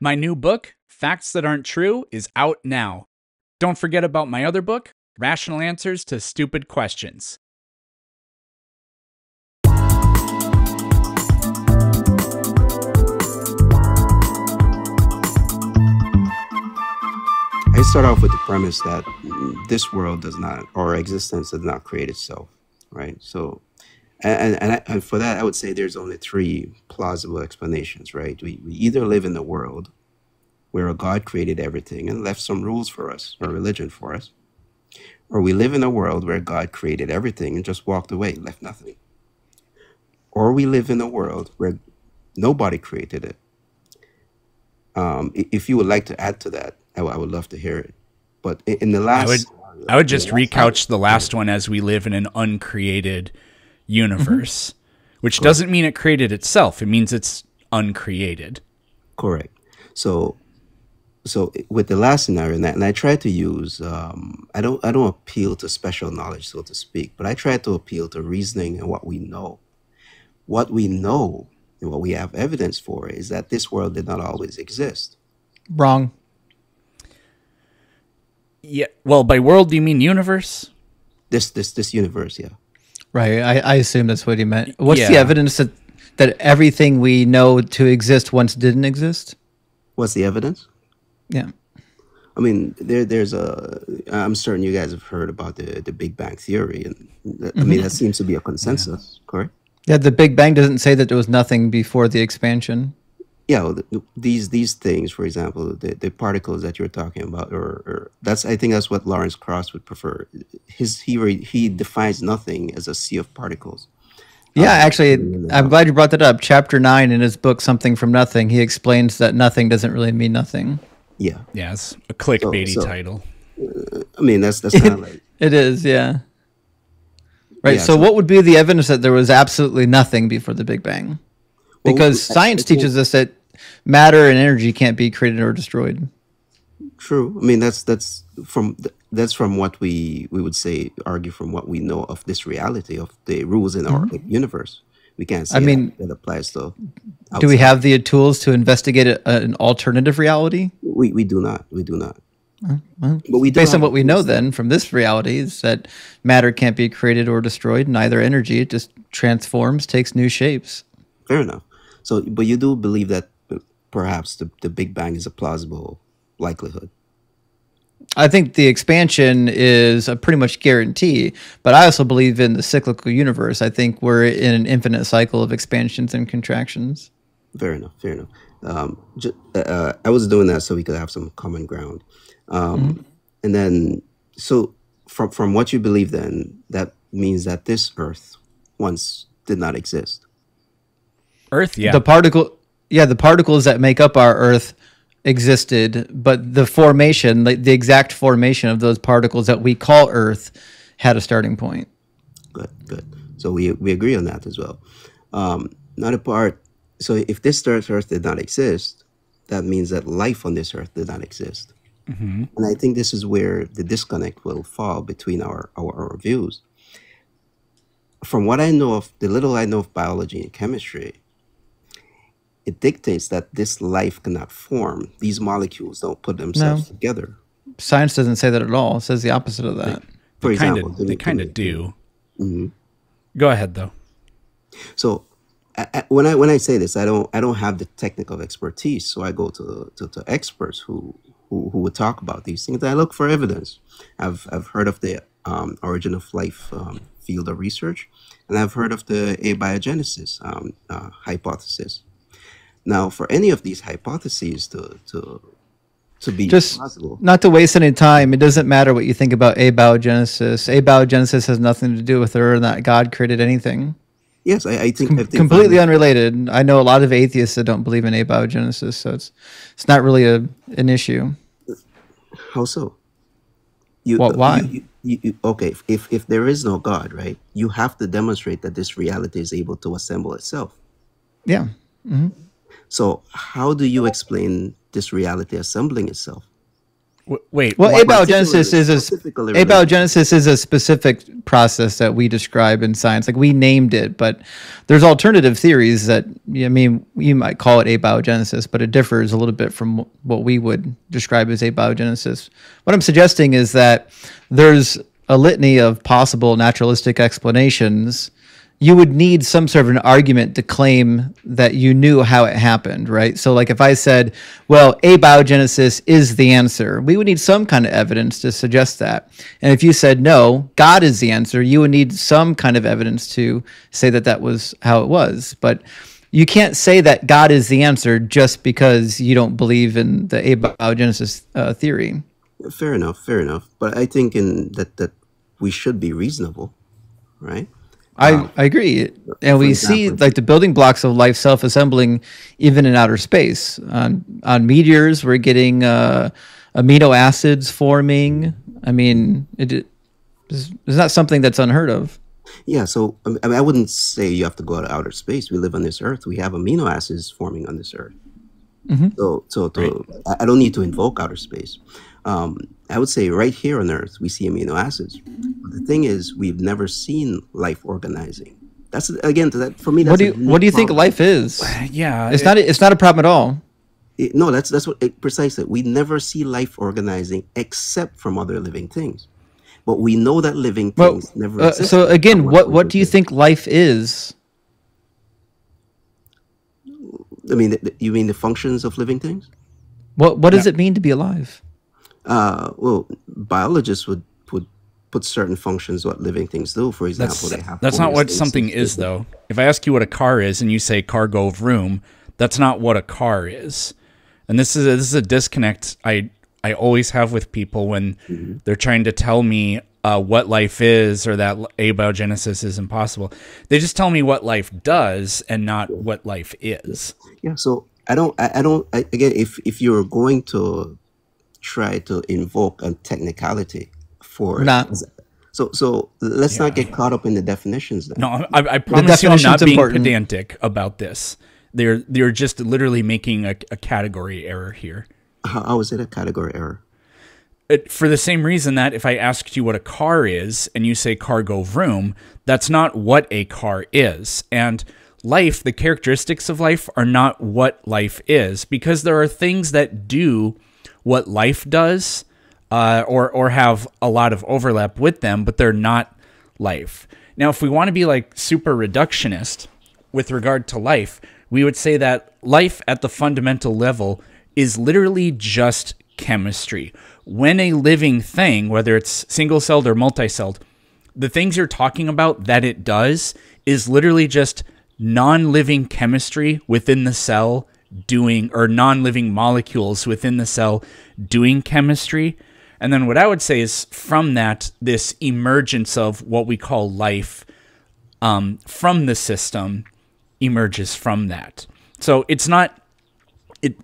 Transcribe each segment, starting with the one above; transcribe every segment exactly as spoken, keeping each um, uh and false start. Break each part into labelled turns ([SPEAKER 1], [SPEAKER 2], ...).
[SPEAKER 1] My new book, Facts That Aren't True, is out now. Don't forget about my other book, Rational Answers to Stupid Questions.
[SPEAKER 2] I start off with the premise that this world does not, or existence does not create itself, right? So, and and, I, and for that, I would say there's only three plausible explanations, right? We, we either live in a world where a God created everything and left some rules for us, or religion for us, or we live in a world where God created everything and just walked away, left nothing, or we live in a world where nobody created it. Um, i- if you would like to add to that, I, w- I would love to hear it. But in, in the
[SPEAKER 1] I would
[SPEAKER 2] last,
[SPEAKER 1] I would
[SPEAKER 2] in the
[SPEAKER 1] just
[SPEAKER 2] last
[SPEAKER 1] recouch the last one as we live in an uncreated universe, which doesn't mean it created itself. It means it's uncreated.
[SPEAKER 2] correct. So, so with the last scenario, and, that, and I try to use, um, I don't, I don't appeal to special knowledge, so to speak, but I try to appeal to reasoning and what we know. What we know and what we have evidence for is that this world did not always exist.
[SPEAKER 3] Wrong.
[SPEAKER 1] Yeah. Well, by world, do you mean universe?
[SPEAKER 2] This, this, this universe, yeah.
[SPEAKER 3] Right. I, I assume that's what he meant. What's the
[SPEAKER 1] Yeah.
[SPEAKER 3] evidence that that everything we know to exist once didn't exist?
[SPEAKER 2] What's the evidence?
[SPEAKER 3] Yeah.
[SPEAKER 2] I mean, there, there's a. I'm certain you guys have heard about the the Big Bang theory, and that, I mean that seems to be a consensus, correct?
[SPEAKER 3] Yeah, the Big Bang doesn't say that there was nothing before the expansion.
[SPEAKER 2] Yeah, well, the, these these things, for example, the, the particles that you're talking about, or, or that's I think that's what Lawrence Krauss would prefer. His he re- he defines nothing as a sea of particles.
[SPEAKER 3] Yeah,
[SPEAKER 2] Um,
[SPEAKER 3] actually,
[SPEAKER 2] and,
[SPEAKER 3] I'm
[SPEAKER 2] uh,
[SPEAKER 3] glad you brought that up. Chapter nine in his book, Something from Nothing, he explains that nothing doesn't really mean nothing.
[SPEAKER 2] yeah,
[SPEAKER 1] Yeah, it's a clickbaity
[SPEAKER 2] So- so-
[SPEAKER 1] title.
[SPEAKER 2] I mean that's that's kind of like
[SPEAKER 3] It is, yeah. Right.
[SPEAKER 2] Yeah,
[SPEAKER 3] so,
[SPEAKER 2] so-
[SPEAKER 3] what would be the evidence that there was absolutely nothing before the Big Bang?
[SPEAKER 2] Well,
[SPEAKER 3] Because
[SPEAKER 2] I- I
[SPEAKER 3] science
[SPEAKER 2] think-
[SPEAKER 3] teaches us that matter and energy can't be created or destroyed.
[SPEAKER 2] true. I mean that's that's from th- that's from what we we would say argue from what we know of this reality of the rules in our universe. We can't say
[SPEAKER 3] I mean,
[SPEAKER 2] that, that applies to.
[SPEAKER 3] Do we
[SPEAKER 2] outside.
[SPEAKER 3] have the tools to investigate a, an alternative reality?
[SPEAKER 2] We we do not. We do not. But we do
[SPEAKER 3] Based on
[SPEAKER 2] have
[SPEAKER 3] what we know,
[SPEAKER 2] tools.
[SPEAKER 3] then, from this reality, is that matter can't be created or destroyed, neither energy. It just transforms, takes new shapes.
[SPEAKER 2] Fair enough. So, but you do believe that uh, perhaps the, the Big Bang is a plausible likelihood.
[SPEAKER 3] I think the expansion is a pretty much guarantee, but I also believe in the cyclical universe. I think we're in an infinite cycle of expansions and contractions.
[SPEAKER 2] Fair enough. Fair enough. Um, ju- uh, uh, I was doing that so we could have some common ground. Um, And then, so from from what you believe, then that means that this Earth once did not exist.
[SPEAKER 1] Earth, yeah.
[SPEAKER 3] The particle, yeah, the particles that make up our Earth existed, but the formation, like the exact formation of those particles that we call Earth, had a starting point.
[SPEAKER 2] Good, good. So we we agree on that as well. Um, not a part. So if this Earth Earth did not exist, that means that life on this Earth did not exist. And I think this is where the disconnect will fall between our, our our views. From what I know of, the little I know of biology and chemistry, it dictates that this life cannot form. These molecules don't put themselves together.
[SPEAKER 3] Science doesn't say that at all. It says the opposite of that.
[SPEAKER 2] For
[SPEAKER 1] They kind
[SPEAKER 2] example,
[SPEAKER 1] of
[SPEAKER 2] give
[SPEAKER 1] they
[SPEAKER 2] me-
[SPEAKER 1] kind
[SPEAKER 2] give
[SPEAKER 1] of
[SPEAKER 2] me-
[SPEAKER 1] do. Go ahead though.
[SPEAKER 2] So I, I- when I when I say this, I don't I don't have the technical expertise. So I go to to, to experts who, who who would talk about these things. I look for evidence. I've I've heard of the um, origin of life um, field of research, and I've heard of the abiogenesis um, uh, hypothesis. Now, for any of these hypotheses to to to be
[SPEAKER 3] Just
[SPEAKER 2] possible,
[SPEAKER 3] not to waste any time, it doesn't matter what you think about abiogenesis. Abiogenesis has nothing to do with whether or not God created anything.
[SPEAKER 2] yes, I, I think, I think
[SPEAKER 3] Completely unrelated. I know a lot of atheists that don't believe in abiogenesis, so it's it's not really a an issue.
[SPEAKER 2] How so? You,
[SPEAKER 3] What- why?
[SPEAKER 2] You, you, you, you- okay, if, if if there is no God, right, you have to demonstrate that this reality is able to assemble itself.
[SPEAKER 3] Yeah.
[SPEAKER 2] So how do you explain this reality assembling itself?
[SPEAKER 1] W- wait,
[SPEAKER 3] Well,
[SPEAKER 1] what-
[SPEAKER 3] abiogenesis is a
[SPEAKER 2] Scientifically related.
[SPEAKER 3] abiogenesis is a specific process that we describe in science. Like we named it, but there's alternative theories that I mean you might call it abiogenesis, but it differs a little bit from what we would describe as abiogenesis. What I'm suggesting is that there's a litany of possible naturalistic explanations. You would need some sort of an argument to claim that you knew how it happened, right? So like if I said, well, abiogenesis is the answer, we would need some kind of evidence to suggest that. And if you said, no, God is the answer, you would need some kind of evidence to say that that was how it was. But you can't say that God is the answer just because you don't believe in the abiogenesis uh, theory.
[SPEAKER 2] Fair enough, fair enough. But I think in that that we should be reasonable, right?
[SPEAKER 3] I, I agree. And we see
[SPEAKER 2] example.
[SPEAKER 3] like the building blocks of life self-assembling even in outer space. On on meteors, we're getting uh, amino acids forming. I mean, it, it is it's not something that's unheard of.
[SPEAKER 2] Yeah, so I mean, I wouldn't say you have to go to outer space. We live on this Earth. We have amino acids forming on this Earth. So, so to, I I don't need to invoke outer space. Um, I would say right here on Earth, we see amino acids. But the thing is, we've never seen life organizing. That's again, to that for me. That's
[SPEAKER 3] What do you
[SPEAKER 2] a unique
[SPEAKER 3] what do you think
[SPEAKER 2] problem.
[SPEAKER 3] life is?
[SPEAKER 1] yeah,
[SPEAKER 3] It's
[SPEAKER 1] it-
[SPEAKER 3] not it's not a problem at all.
[SPEAKER 2] It- no, that's that's what it, precisely. We never see life organizing except from other living things. But we know that living
[SPEAKER 3] Well,
[SPEAKER 2] things never
[SPEAKER 3] uh,
[SPEAKER 2] exist.
[SPEAKER 3] so again,
[SPEAKER 2] from
[SPEAKER 3] what
[SPEAKER 2] we
[SPEAKER 3] what do you
[SPEAKER 2] exist.
[SPEAKER 3] think life is?
[SPEAKER 2] I mean, the, the- you mean the functions of living things?
[SPEAKER 3] What what does it mean to be alive?
[SPEAKER 2] Uh, well, biologists would would put certain functions what living things do. For example,
[SPEAKER 1] that's
[SPEAKER 2] they have
[SPEAKER 1] that's not what
[SPEAKER 2] homeostasis.
[SPEAKER 1] something is, though. If I ask you what a car is and you say cargo of room, that's not what a car is. And this is a, this is a disconnect I I always have with people when
[SPEAKER 2] Mm-hmm.
[SPEAKER 1] they're trying to tell me uh, what life is or that abiogenesis is impossible. They just tell me what life does and not what life is.
[SPEAKER 2] Yeah. So I don't. I, I don't. I, again, if if you're going to try to invoke a technicality for
[SPEAKER 3] We're not.
[SPEAKER 2] so so let's not get caught up in the definitions. Then.
[SPEAKER 1] No, I, I promise you I'm
[SPEAKER 3] definition's
[SPEAKER 1] not being
[SPEAKER 3] important.
[SPEAKER 1] pedantic about this. They're they're just literally making a, a category error here.
[SPEAKER 2] How, how is it a category error?
[SPEAKER 1] It, for the same reason that if I asked you what a car is and you say cargo room, that's not what a car is. And life, the characteristics of life are not what life is, because there are things that do what life does uh, or, or have a lot of overlap with them, but they're not life. Now, if we want to be like super reductionist with regard to life, we would say that life at the fundamental level is literally just chemistry. When a living thing, whether it's single-celled or multi-celled, the things you're talking about that it does is literally just non-living chemistry within the cell doing, or non-living molecules within the cell doing chemistry. And then what I would say is from that, this emergence of what we call life um, from the system emerges from that. So it's not it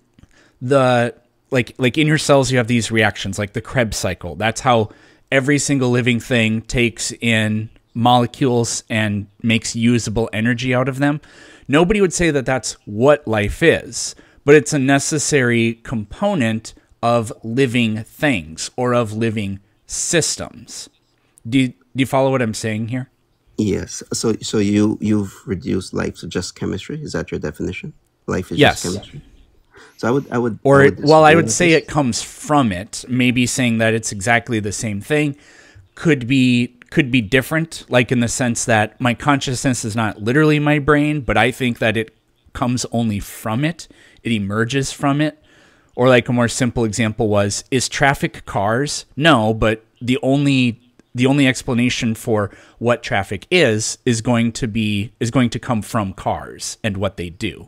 [SPEAKER 1] the like like in your cells you have these reactions like the Krebs cycle. That's how every single living thing takes in molecules and makes usable energy out of them. Nobody would say that that's what life is, but it's a necessary component of living things or of living systems. Do you, do you follow what I'm saying here?
[SPEAKER 2] Yes. So so you you've reduced life to just chemistry. Is that your definition? Life is
[SPEAKER 1] Yes.
[SPEAKER 2] just chemistry. So I would I would
[SPEAKER 1] Or,
[SPEAKER 2] I
[SPEAKER 1] it, well, I
[SPEAKER 2] disagree
[SPEAKER 1] would
[SPEAKER 2] with
[SPEAKER 1] say
[SPEAKER 2] this.
[SPEAKER 1] it comes from it. Maybe saying that it's exactly the same thing could be could be different, like in the sense that my consciousness is not literally my brain, but I think that it comes only from it. It emerges from it. Or like a more simple example was, is traffic cars? No, but the only the only explanation for what traffic is is going to be is going to come from cars and what they do.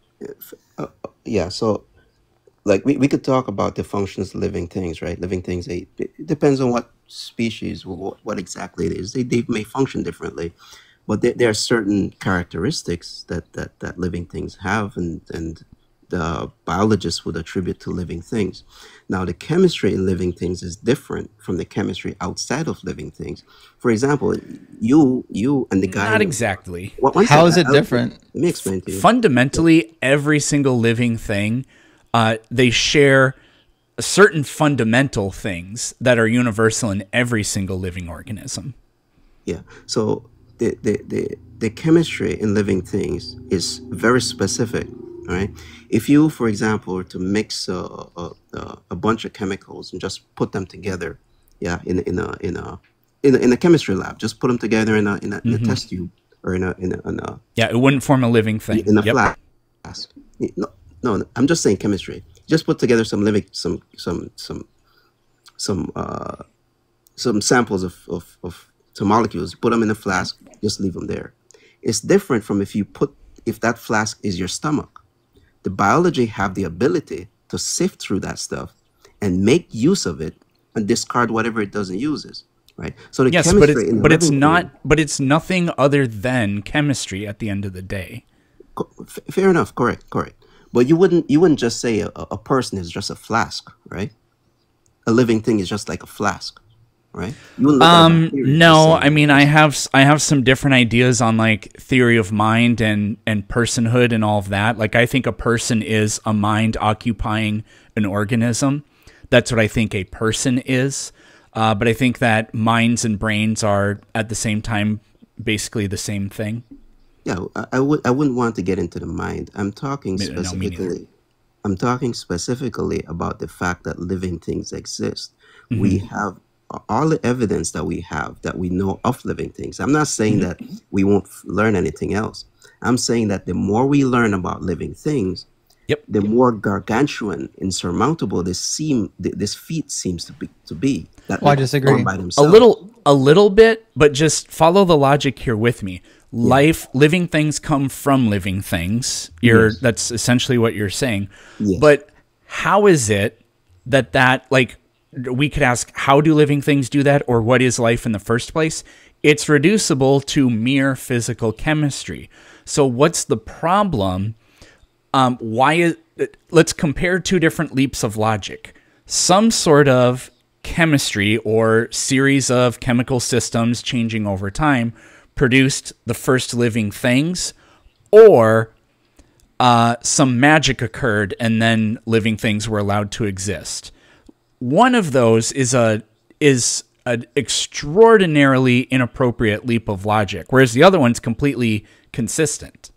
[SPEAKER 2] Yeah, so like we, we could talk about the functions of living things, right? Living things, they, it depends on what species, what, what exactly it is. They, they may function differently, but there, there are certain characteristics that, that, that living things have, and, and the biologists would attribute to living things. Now, the chemistry in living things is different from the chemistry outside of living things. For example, you you and the guy...
[SPEAKER 1] Not exactly.
[SPEAKER 2] One- one
[SPEAKER 3] How
[SPEAKER 2] second,
[SPEAKER 3] is it
[SPEAKER 2] I'll-
[SPEAKER 3] different?
[SPEAKER 2] Let me explain to you.
[SPEAKER 1] Fundamentally, every single living thing, uh, they share certain fundamental things that are universal in every single living organism.
[SPEAKER 2] Yeah. So the the the, the chemistry in living things is very specific, right? If you, for example, were to mix a, a, a a bunch of chemicals and just put them together, yeah, in in a in a in a, in a chemistry lab, just put them together in a in a, in a test tube or in a in a, in a
[SPEAKER 1] Yeah, it wouldn't form a living thing.
[SPEAKER 2] in a
[SPEAKER 1] Yep.
[SPEAKER 2] flask. No, no, I'm just saying chemistry. Just put together some living some some some some uh some samples of of, of some molecules, put them in a flask, just leave them there. It's different from if you put if that flask is your stomach. The biology have the ability to sift through that stuff and make use of it and discard whatever it doesn't use it, right? So the
[SPEAKER 1] Yes, but
[SPEAKER 2] chemistry
[SPEAKER 1] it's
[SPEAKER 2] in the
[SPEAKER 1] but it's
[SPEAKER 2] living
[SPEAKER 1] not
[SPEAKER 2] thing-
[SPEAKER 1] but it's nothing other than chemistry at the end of the day.
[SPEAKER 2] Co- f- fair enough, correct, correct. But you wouldn't you wouldn't just say a, a person is just a flask, right? A living thing is just like a flask, right? You wouldn't look at a
[SPEAKER 1] Um,
[SPEAKER 2] bacteria and
[SPEAKER 1] no,
[SPEAKER 2] just say,
[SPEAKER 1] I mean I have s- I have some different ideas on like theory of mind and and personhood and all of that. Like I think a person is a mind occupying an organism. That's what I think a person is. Uh, but I think that minds and brains are at the same time basically the same thing.
[SPEAKER 2] yeah, I, I would I wouldn't want to get into the mind. I'm talking
[SPEAKER 1] Me- no, me neither.
[SPEAKER 2] specifically. I'm talking specifically about the fact that living things exist.
[SPEAKER 1] Mm-hmm.
[SPEAKER 2] We have all the evidence that we have that we know of living things. I'm not saying
[SPEAKER 1] Mm-hmm.
[SPEAKER 2] that we won't f- learn anything else. I'm saying that the more we learn about living things,
[SPEAKER 1] Yep.
[SPEAKER 2] the more gargantuan, insurmountable this seem th- this feat seems to be to be. That
[SPEAKER 3] Well, I
[SPEAKER 2] they
[SPEAKER 3] disagree.
[SPEAKER 2] perform by
[SPEAKER 1] A
[SPEAKER 2] themselves.
[SPEAKER 1] little a little bit, but just follow the logic here with me. Life, living things come from living things. You're
[SPEAKER 2] Yes.
[SPEAKER 1] that's essentially what you're saying.
[SPEAKER 2] Yes.
[SPEAKER 1] But how is it that that like we could ask how do living things do that or what is life in the first place? It's reducible to mere physical chemistry. So what's the problem? Um, why is let's compare two different leaps of logic. Some sort of chemistry or series of chemical systems changing over time produced the first living things, or uh, some magic occurred and then living things were allowed to exist. One of those is a is an extraordinarily inappropriate leap of logic, whereas the other one's completely consistent.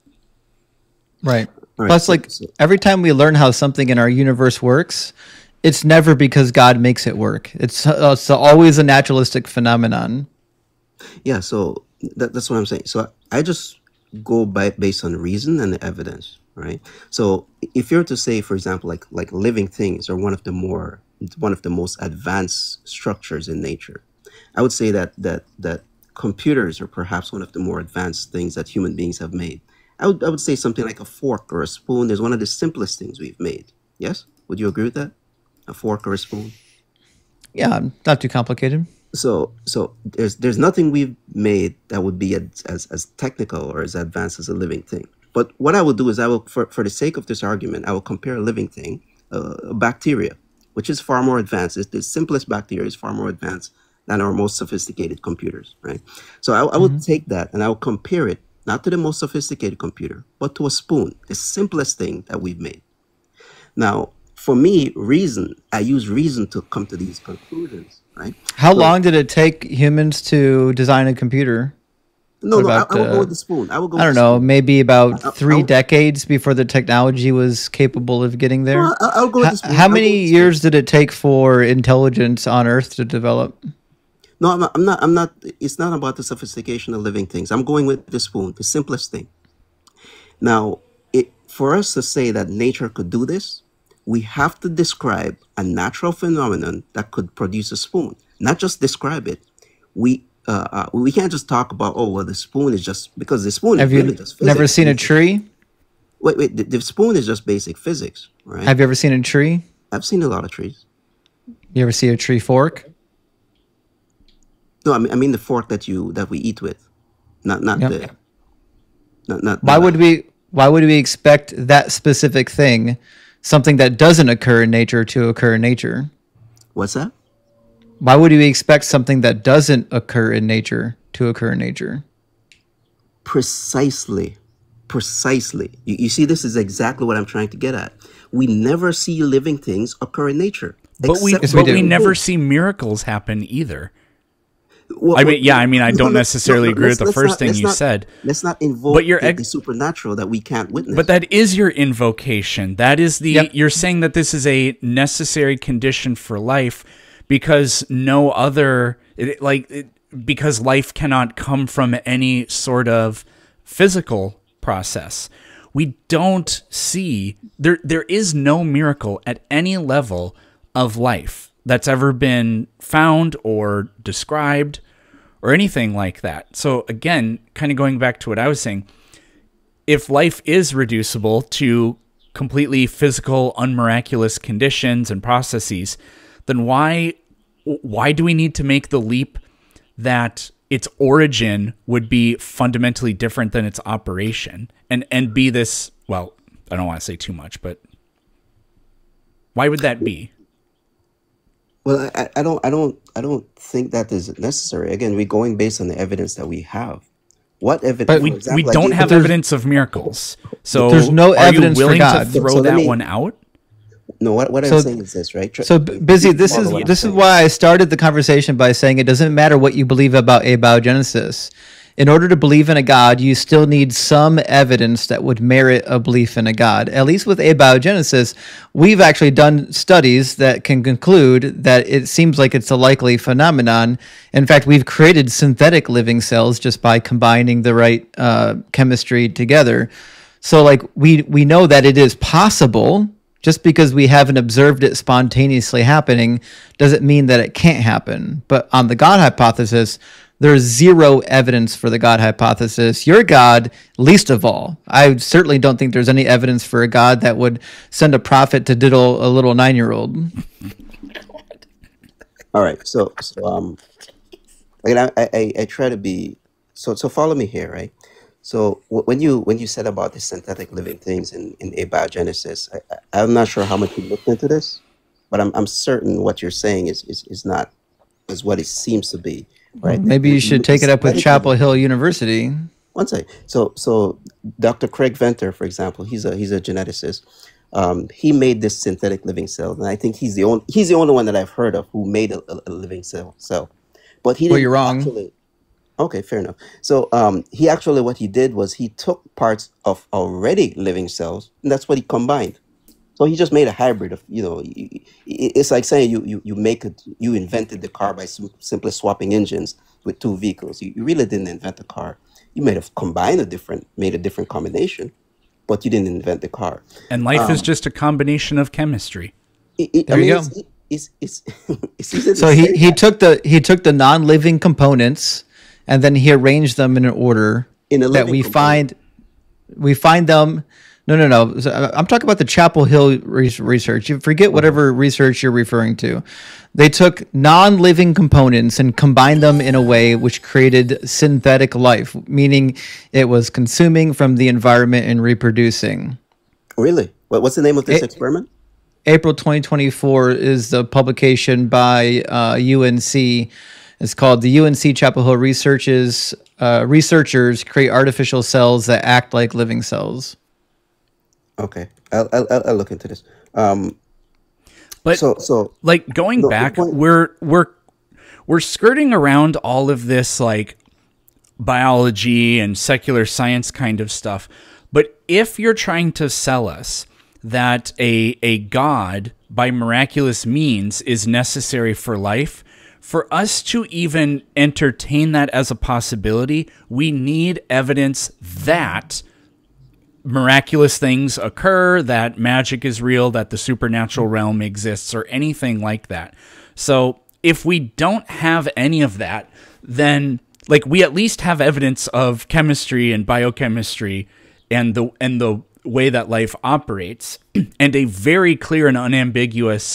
[SPEAKER 3] Right.
[SPEAKER 2] All right,
[SPEAKER 3] Plus,
[SPEAKER 2] so-
[SPEAKER 3] like
[SPEAKER 2] so-
[SPEAKER 3] every time we learn how something in our universe works, it's never because God makes it work. It's, uh, it's always a naturalistic phenomenon.
[SPEAKER 2] Yeah, so that, that's what I'm saying. So I, I just go by based on reason and the evidence, right? So if you're to say, for example, like like living things are one of the more one of the most advanced structures in nature, I would say that that that computers are perhaps one of the more advanced things that human beings have made. I would I would say something like a fork or a spoon is one of the simplest things we've made. Yes, would you agree with that? A fork or a spoon?
[SPEAKER 3] Yeah, not too complicated.
[SPEAKER 2] So so there's there's nothing we've made that would be as, as as technical or as advanced as a living thing. But what I will do is I will, for, for the sake of this argument, I will compare a living thing, uh, a bacteria, which is far more advanced. It's the simplest bacteria is far more advanced than our most sophisticated computers, right? So I, I will take that and I will compare it not to the most sophisticated computer, but to a spoon, the simplest thing that we've made. Now, for me, reason, I use reason to come to these conclusions, right?
[SPEAKER 3] How long did it take humans to design a computer?
[SPEAKER 2] No,
[SPEAKER 3] What
[SPEAKER 2] no, I,
[SPEAKER 3] about,
[SPEAKER 2] I will
[SPEAKER 3] uh,
[SPEAKER 2] go with the spoon. I will go
[SPEAKER 3] I
[SPEAKER 2] with
[SPEAKER 3] don't
[SPEAKER 2] the
[SPEAKER 3] know,
[SPEAKER 2] spoon.
[SPEAKER 3] maybe about
[SPEAKER 2] I'll-
[SPEAKER 3] three
[SPEAKER 2] I'll-
[SPEAKER 3] decades before the technology was capable of getting there.
[SPEAKER 2] No, I- I'll go with
[SPEAKER 3] How,
[SPEAKER 2] the spoon.
[SPEAKER 3] how
[SPEAKER 2] I'll go
[SPEAKER 3] many
[SPEAKER 2] with the spoon.
[SPEAKER 3] years did it take for intelligence on Earth to develop?
[SPEAKER 2] No, I'm not, I'm not. I'm not. It's not about the sophistication of living things. I'm going with the spoon, the simplest thing. Now, it, for us to say that nature could do this, we have to describe a natural phenomenon that could produce a spoon. Not just describe it. We uh, uh, we can't just talk about, oh well, the spoon is just because the spoon
[SPEAKER 3] Have
[SPEAKER 2] is really
[SPEAKER 3] you
[SPEAKER 2] just
[SPEAKER 3] never
[SPEAKER 2] physics.
[SPEAKER 3] seen a tree?
[SPEAKER 2] Wait, wait. The, the spoon is just basic physics, right?
[SPEAKER 3] Have you ever seen a tree?
[SPEAKER 2] I've seen a lot of trees.
[SPEAKER 3] You ever see a tree fork?
[SPEAKER 2] No, I mean I mean the fork that you that we eat with, not not
[SPEAKER 3] Yep.
[SPEAKER 2] the. Not, not
[SPEAKER 3] Why
[SPEAKER 2] the-
[SPEAKER 3] would we why would we expect that specific thing, something that doesn't occur in nature, to occur in nature?
[SPEAKER 2] What's that?
[SPEAKER 3] Why would we expect something that doesn't occur in nature to occur in nature?
[SPEAKER 2] Precisely. Precisely. You, you see, this is exactly what I'm trying to get at. We never see living things occur in nature.
[SPEAKER 1] But we,
[SPEAKER 2] Except
[SPEAKER 1] but
[SPEAKER 3] we
[SPEAKER 1] we
[SPEAKER 3] do.
[SPEAKER 1] never see miracles happen either.
[SPEAKER 2] Well,
[SPEAKER 1] I
[SPEAKER 2] well,
[SPEAKER 1] mean, yeah, I mean, I
[SPEAKER 2] no,
[SPEAKER 1] don't
[SPEAKER 2] no,
[SPEAKER 1] necessarily
[SPEAKER 2] no, no,
[SPEAKER 1] agree
[SPEAKER 2] let's-
[SPEAKER 1] with the
[SPEAKER 2] let's
[SPEAKER 1] first
[SPEAKER 2] not-
[SPEAKER 1] thing
[SPEAKER 2] let's
[SPEAKER 1] you
[SPEAKER 2] not-
[SPEAKER 1] said.
[SPEAKER 2] Let's not invoke
[SPEAKER 1] But you're
[SPEAKER 2] the,
[SPEAKER 1] ex-
[SPEAKER 2] the supernatural that we can't witness.
[SPEAKER 1] But that is your invocation. That is the
[SPEAKER 3] Yep.
[SPEAKER 1] you're saying that this is a necessary condition for life because no other it, like it, because life cannot come from any sort of physical process. We don't see there there is no miracle at any level of life that's ever been found or described or anything like that. So again, kind of going back to what I was saying, if life is reducible to completely physical, unmiraculous conditions and processes, then why why do we need to make the leap that its origin would be fundamentally different than its operation and and be this, well, I don't want to say too much, but why would that be?
[SPEAKER 2] Well, I, I don't, I don't, I don't think that is necessary. Again, we're going based on the evidence that we have. What evidence?
[SPEAKER 3] But
[SPEAKER 2] for
[SPEAKER 1] We
[SPEAKER 2] example,
[SPEAKER 1] we
[SPEAKER 2] like
[SPEAKER 1] don't
[SPEAKER 2] you-
[SPEAKER 1] have
[SPEAKER 3] there's-
[SPEAKER 1] evidence of miracles. So
[SPEAKER 3] there's no
[SPEAKER 1] are
[SPEAKER 3] evidence
[SPEAKER 1] you
[SPEAKER 3] for
[SPEAKER 1] willing
[SPEAKER 3] God.
[SPEAKER 1] to throw
[SPEAKER 2] So let
[SPEAKER 1] that
[SPEAKER 2] me-
[SPEAKER 1] one out?
[SPEAKER 2] No, what, what
[SPEAKER 3] So-
[SPEAKER 2] I'm saying is this, right? Tr-
[SPEAKER 3] So B- busy. This
[SPEAKER 2] follow
[SPEAKER 3] is
[SPEAKER 2] what I'm
[SPEAKER 3] this is
[SPEAKER 2] saying.
[SPEAKER 3] why I started the conversation by saying it doesn't matter what you believe about abiogenesis. In order to believe in a God, you still need some evidence that would merit a belief in a God. At least with abiogenesis, we've actually done studies that can conclude that it seems like it's a likely phenomenon. In fact, we've created synthetic living cells just by combining the right uh, chemistry together. So, like we we know that it is possible. Just because we haven't observed it spontaneously happening doesn't mean that it can't happen. But on the God hypothesis, there's zero evidence for the God hypothesis. Your God, least of all. I certainly don't think there's any evidence for a God that would send a prophet to diddle a little nine-year-old.
[SPEAKER 2] All right, so so um, again, I, I I try to be so so follow me here, right? So wh- when you when you said about the synthetic living things in in abiogenesis, I, I, I'm not sure how much you looked into this, but I'm I'm certain what you're saying is is, is not is what it seems to be, right?
[SPEAKER 3] Maybe you should take it up with
[SPEAKER 2] Synthetic
[SPEAKER 3] Chapel
[SPEAKER 2] living-
[SPEAKER 3] Hill University.
[SPEAKER 2] One second. So, so Doctor Craig Venter, for example, he's a he's a geneticist. Um, he made this synthetic living cell, and I think he's the only he's the only one that I've heard of who made a, a, a living cell. Cell, but he
[SPEAKER 3] Well,
[SPEAKER 2] didn't
[SPEAKER 3] you're wrong.
[SPEAKER 2] actually. Okay, fair enough. So, um, he actually what he did was he took parts of already living cells, and that's what he combined. So he just made a hybrid of, you know, y- y- i- it's like saying you you you make it, you invented the car by sim- simply swapping engines with two vehicles. You, you really didn't invent the car. You may have combined a different, made a different combination, but you didn't invent the car.
[SPEAKER 1] And life is just a combination of chemistry.
[SPEAKER 2] It, it,
[SPEAKER 3] There
[SPEAKER 2] I
[SPEAKER 3] you
[SPEAKER 2] mean,
[SPEAKER 3] go.
[SPEAKER 2] It's, it's, it's, it's easy to
[SPEAKER 3] So he,
[SPEAKER 2] say
[SPEAKER 3] he
[SPEAKER 2] that.
[SPEAKER 3] took the he took the non-living components and then he arranged them in an order
[SPEAKER 2] In a
[SPEAKER 3] that
[SPEAKER 2] living
[SPEAKER 3] we
[SPEAKER 2] component.
[SPEAKER 3] find we find them. No, no, no. So, uh, I'm talking about the Chapel Hill re- research. You forget whatever research you're referring to. They took non-living components and combined them in a way which created synthetic life, meaning it was consuming from the environment and reproducing.
[SPEAKER 2] Really? What, what's the name of this
[SPEAKER 3] It-
[SPEAKER 2] experiment?
[SPEAKER 3] April twenty twenty-four is the publication by uh, U N C. It's called the U N C Chapel Hill Researches. Uh, researchers create artificial cells that act like living cells.
[SPEAKER 2] Okay, I'll, I'll, I'll I'll look into this. Um,
[SPEAKER 1] But
[SPEAKER 2] so, so
[SPEAKER 1] like going
[SPEAKER 2] No, the
[SPEAKER 1] back,
[SPEAKER 2] point-
[SPEAKER 1] we're we're we're skirting around all of this like biology and secular science kind of stuff. But if you're trying to sell us that a a god by miraculous means is necessary for life, for us to even entertain that as a possibility, we need evidence that miraculous things occur, that magic is real, that the supernatural realm exists, or anything like that. So if we don't have any of that, then like we at least have evidence of chemistry and biochemistry and the and the way that life operates, and a very clear and unambiguous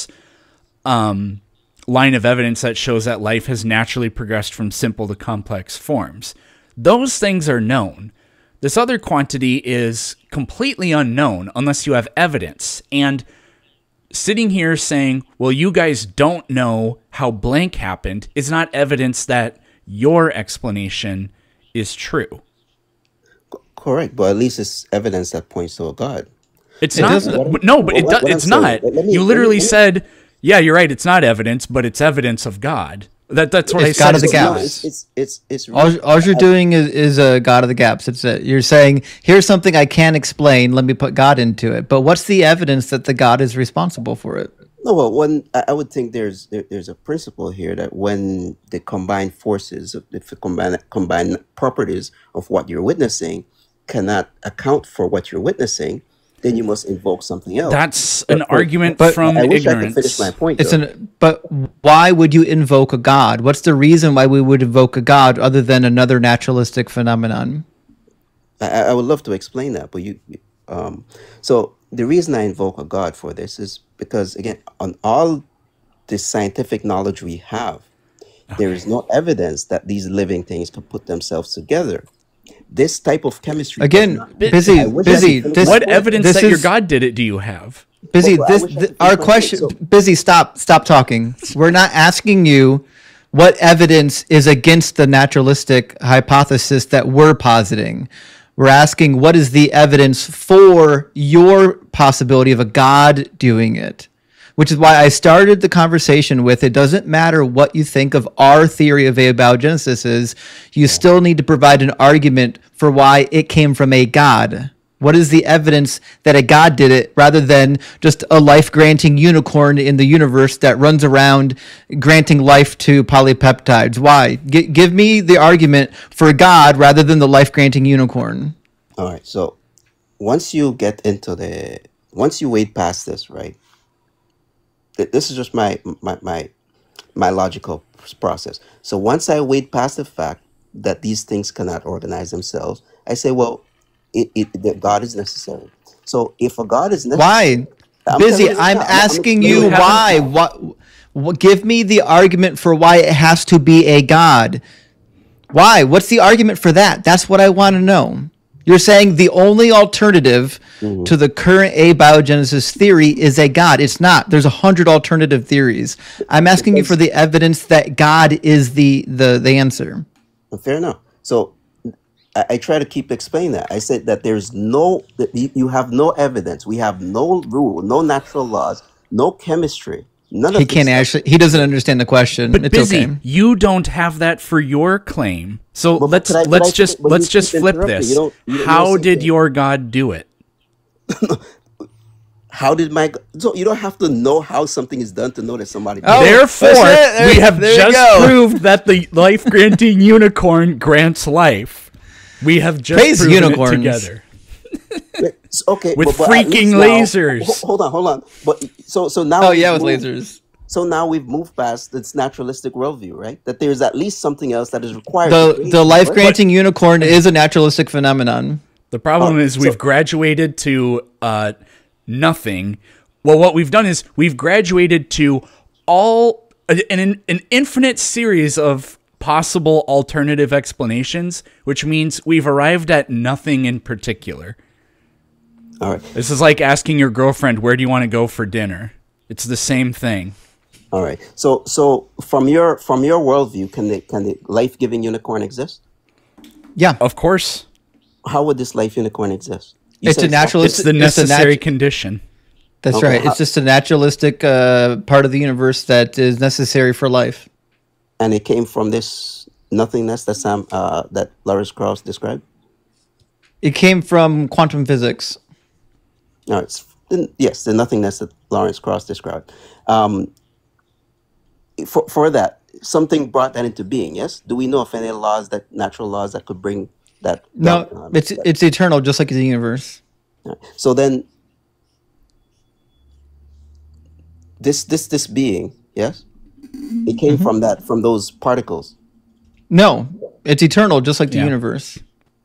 [SPEAKER 1] um, line of evidence that shows that life has naturally progressed from simple to complex forms. Those things are known. This other quantity is completely unknown unless you have evidence. And sitting here saying, well, you guys don't know how blank happened is not evidence that your explanation is true.
[SPEAKER 2] correct, but at least it's evidence that points to a God.
[SPEAKER 1] It's
[SPEAKER 3] It
[SPEAKER 1] not.
[SPEAKER 3] doesn't-
[SPEAKER 1] but no, but it
[SPEAKER 2] What-
[SPEAKER 1] does.
[SPEAKER 2] what I'm
[SPEAKER 1] It's
[SPEAKER 2] saying-
[SPEAKER 1] not.
[SPEAKER 2] let me-
[SPEAKER 1] You
[SPEAKER 2] let me-
[SPEAKER 1] literally
[SPEAKER 2] let me-
[SPEAKER 1] said Yeah, you're right. It's not evidence, but it's evidence of God. That that's what
[SPEAKER 3] It's
[SPEAKER 1] I
[SPEAKER 3] God
[SPEAKER 1] said.
[SPEAKER 3] of the
[SPEAKER 1] It's
[SPEAKER 2] No,
[SPEAKER 3] gaps.
[SPEAKER 2] it's it's it's it's
[SPEAKER 3] All,
[SPEAKER 2] really,
[SPEAKER 3] all you're doing is, is a God of the gaps. It's a, you're saying, here's something I can't explain. Let me put God into it. But what's the evidence that the God is responsible for it?
[SPEAKER 2] no. Well, one I I would think there's there, there's a principle here that when the combined forces, of the combined combined properties of what you're witnessing cannot account for what you're witnessing, then you must invoke something else.
[SPEAKER 1] That's an
[SPEAKER 2] But-
[SPEAKER 1] argument
[SPEAKER 3] but-
[SPEAKER 1] from
[SPEAKER 2] I wish I could
[SPEAKER 1] ignorance.
[SPEAKER 2] finish my point.
[SPEAKER 3] It's
[SPEAKER 2] though.
[SPEAKER 3] an but why would you invoke a God? What's the reason why we would invoke a God other than another naturalistic phenomenon?
[SPEAKER 2] I, I would love to explain that, but you, um, so the reason I invoke a God for this is because again, on all the scientific knowledge we have, there is no evidence that these living things could put themselves together. This type of chemistry. does
[SPEAKER 3] Again,
[SPEAKER 2] not-
[SPEAKER 3] busy,
[SPEAKER 2] I wish I
[SPEAKER 3] busy.
[SPEAKER 2] could finish
[SPEAKER 3] This,
[SPEAKER 2] my
[SPEAKER 1] What
[SPEAKER 2] point.
[SPEAKER 1] evidence
[SPEAKER 3] this
[SPEAKER 1] that your
[SPEAKER 3] is-
[SPEAKER 1] God did it do you have?
[SPEAKER 3] Busy,
[SPEAKER 2] Well, I
[SPEAKER 3] this
[SPEAKER 2] wish I
[SPEAKER 3] th-
[SPEAKER 2] could
[SPEAKER 3] our
[SPEAKER 2] finish my point,
[SPEAKER 3] question.
[SPEAKER 2] so-
[SPEAKER 3] Busy, stop, stop talking. We're not asking you what evidence is against the naturalistic hypothesis that we're positing. We're asking what is the evidence for your possibility of a God doing it, which is why I started the conversation with it doesn't matter what you think of our theory of abiogenesis is, you still need to provide an argument for why it came from a God. What is the evidence that a God did it rather than just a life-granting unicorn in the universe that runs around granting life to polypeptides? Why? G- give me the argument for God rather than the life-granting unicorn.
[SPEAKER 2] All right. So once you get into the, once you wade past this, right? th- This is just my my my my logical process. So once I wade past the fact that these things cannot organize themselves, I say, well, it, it that God is necessary. So if a God is necessary,
[SPEAKER 3] Why?
[SPEAKER 2] I'm
[SPEAKER 3] Busy,
[SPEAKER 2] telling you
[SPEAKER 3] I'm
[SPEAKER 2] now, I'm- I'm
[SPEAKER 3] asking
[SPEAKER 2] explaining
[SPEAKER 3] you
[SPEAKER 2] it.
[SPEAKER 3] why. What, what? Give me the argument for why it has to be a God. Why? What's the argument for that? That's what I want to know. You're saying the only alternative
[SPEAKER 2] Mm-hmm.
[SPEAKER 3] to the current abiogenesis theory is a God. It's not. There's a hundred alternative theories. I'm asking you for the evidence that God is the the the answer.
[SPEAKER 2] Fair enough. So I, I try to keep explaining that. I said that there's no, that you, you have no evidence. We have no rule, no natural laws, no chemistry. None of
[SPEAKER 3] He
[SPEAKER 2] this
[SPEAKER 3] can't
[SPEAKER 2] stuff.
[SPEAKER 3] actually. He doesn't understand the question.
[SPEAKER 1] But
[SPEAKER 3] It's
[SPEAKER 1] busy,
[SPEAKER 3] okay.
[SPEAKER 1] you don't have that for your claim. So
[SPEAKER 2] But
[SPEAKER 1] let's
[SPEAKER 2] could I- could
[SPEAKER 1] let's
[SPEAKER 2] I-
[SPEAKER 1] just
[SPEAKER 2] but you
[SPEAKER 1] let's just
[SPEAKER 2] keep
[SPEAKER 1] flip
[SPEAKER 2] interrupting.
[SPEAKER 1] this.
[SPEAKER 2] You don't- you don't- you
[SPEAKER 1] How
[SPEAKER 2] don't say
[SPEAKER 1] did
[SPEAKER 2] that.
[SPEAKER 1] your God do it?
[SPEAKER 2] How did my, so you don't have to know how something is done to know that somebody did
[SPEAKER 3] Oh,
[SPEAKER 2] it.
[SPEAKER 1] Therefore,
[SPEAKER 3] that's it. There-
[SPEAKER 1] we have
[SPEAKER 3] there you
[SPEAKER 1] just
[SPEAKER 3] go.
[SPEAKER 1] proved that the life-granting unicorn grants life. We have just
[SPEAKER 3] Praise
[SPEAKER 1] proven
[SPEAKER 3] unicorns.
[SPEAKER 1] it together.
[SPEAKER 2] It's okay.
[SPEAKER 1] With
[SPEAKER 2] but- but at
[SPEAKER 1] freaking
[SPEAKER 2] least now-
[SPEAKER 1] lasers.
[SPEAKER 2] ho- hold on, hold on. But so, so now.
[SPEAKER 3] Oh
[SPEAKER 2] we've
[SPEAKER 3] yeah, with
[SPEAKER 2] moved-
[SPEAKER 3] lasers.
[SPEAKER 2] So now we've moved past this naturalistic worldview, right? That there's at least something else that is required. to
[SPEAKER 3] The
[SPEAKER 2] create
[SPEAKER 3] the
[SPEAKER 2] this,
[SPEAKER 3] life
[SPEAKER 2] right?
[SPEAKER 3] granting unicorn is a naturalistic phenomenon.
[SPEAKER 1] The problem
[SPEAKER 2] Oh,
[SPEAKER 1] is we've
[SPEAKER 2] so-
[SPEAKER 1] graduated to uh, nothing. Well, what we've done is we've graduated to all an, an infinite series of possible alternative explanations, which means we've arrived at nothing in particular.
[SPEAKER 2] All right.
[SPEAKER 1] This is like asking your girlfriend, where do you want to go for dinner? It's the same thing.
[SPEAKER 2] All right. So, so from your from your worldview, can the can the life giving unicorn exist?
[SPEAKER 3] Yeah,
[SPEAKER 1] Of course,
[SPEAKER 2] How would this life unicorn exist? You
[SPEAKER 3] it's
[SPEAKER 2] said
[SPEAKER 3] a natural.
[SPEAKER 1] it's the
[SPEAKER 3] a
[SPEAKER 1] necessary
[SPEAKER 3] nat-
[SPEAKER 1] condition.
[SPEAKER 3] That's
[SPEAKER 2] Okay,
[SPEAKER 3] right.
[SPEAKER 2] how-
[SPEAKER 3] It's just a naturalistic uh, part of the universe that is necessary for life.
[SPEAKER 2] and it came from this nothingness that Sam uh, that Lawrence Krauss described.
[SPEAKER 3] It came from quantum physics.
[SPEAKER 2] No, it's the- yes, the nothingness that Lawrence Krauss described. Um, for for that, something brought that into being. Yes. Do we know of any laws that natural laws that could bring that?
[SPEAKER 3] No,
[SPEAKER 2] that, um,
[SPEAKER 3] it's
[SPEAKER 2] that-
[SPEAKER 3] it's eternal, just like the universe.
[SPEAKER 2] So then, this this this being, yes, it came from that from those particles.
[SPEAKER 3] No, it's eternal, just like the
[SPEAKER 1] Yeah.
[SPEAKER 3] universe.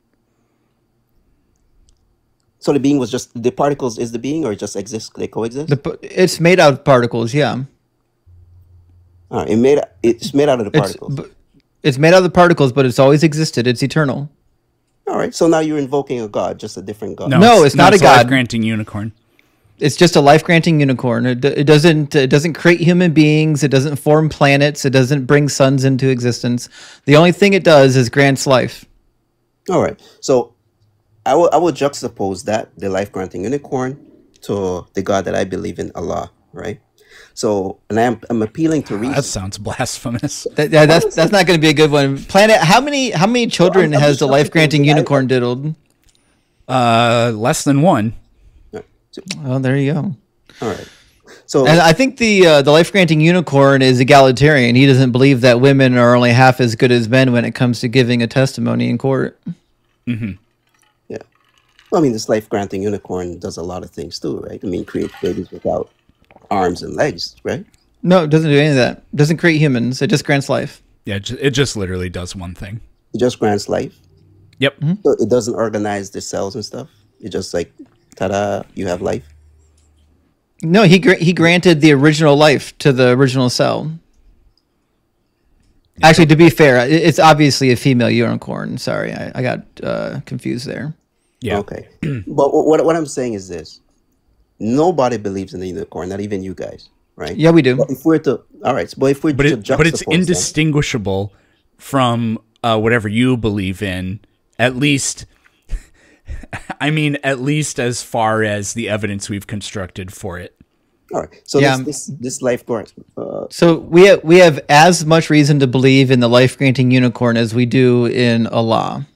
[SPEAKER 2] So the being was just the particles is the being, or it just exists? They coexist.
[SPEAKER 3] The, p- it's made out of particles. Yeah,
[SPEAKER 2] All right, it made it's made out of the
[SPEAKER 3] it's
[SPEAKER 2] particles.
[SPEAKER 3] b- it's made out of the particles, but it's always existed. It's eternal.
[SPEAKER 2] All right, so now you're invoking a god, just a different god.
[SPEAKER 3] No, it's not a god.
[SPEAKER 1] Granting unicorn.
[SPEAKER 3] It's just a life granting unicorn. It, d- it doesn't it doesn't create human beings. It doesn't form planets. It doesn't bring suns into existence. The only thing it does is grants life.
[SPEAKER 2] All right, so I will I will juxtapose that the life granting unicorn to the God that I believe in, Allah. Right. So, and I'm I'm appealing to reason.
[SPEAKER 1] That sounds blasphemous.
[SPEAKER 3] That, yeah, that's that's not going to be a good one. Planet, how many how many children
[SPEAKER 2] I'm- I'm
[SPEAKER 3] has
[SPEAKER 2] just
[SPEAKER 3] the
[SPEAKER 2] talking
[SPEAKER 3] life granting
[SPEAKER 2] about-
[SPEAKER 3] unicorn diddled?
[SPEAKER 1] Uh, less than one.
[SPEAKER 3] Oh, there you go.
[SPEAKER 2] All right. So
[SPEAKER 3] And I think the uh, the life granting unicorn is egalitarian. He doesn't believe that women are only half as good as men when it comes to giving a testimony in court.
[SPEAKER 2] yeah. Well, I mean, this life granting unicorn does a lot of things too, right? I mean, create babies without arms and legs, right?
[SPEAKER 3] No, it doesn't do any of that. It doesn't create humans. It just grants life.
[SPEAKER 1] Yeah, it ju- it just literally does one thing.
[SPEAKER 2] It just grants life.
[SPEAKER 1] Yep.
[SPEAKER 2] So it doesn't organize the cells and stuff. It just like, ta-da, you have life.
[SPEAKER 3] No, he gra- he granted the original life to the original cell. Actually, to be fair, i- it's obviously a female unicorn. Sorry, I, I got uh, confused there.
[SPEAKER 1] Yeah.
[SPEAKER 2] Okay. But what what I'm saying is this: nobody believes in the unicorn, not even you guys, right?
[SPEAKER 3] Yeah, we do.
[SPEAKER 2] But if we're to, all right, but if we're
[SPEAKER 1] But
[SPEAKER 2] to
[SPEAKER 1] it, but it's
[SPEAKER 2] juxtapose them-
[SPEAKER 1] indistinguishable from uh, whatever you believe in. At least, I mean, at least as far as the evidence we've constructed for it.
[SPEAKER 2] all right. So
[SPEAKER 3] Yeah.
[SPEAKER 2] this, this this life grant, uh,
[SPEAKER 3] So we have, we have as much reason to believe in the life granting unicorn as we do in Allah.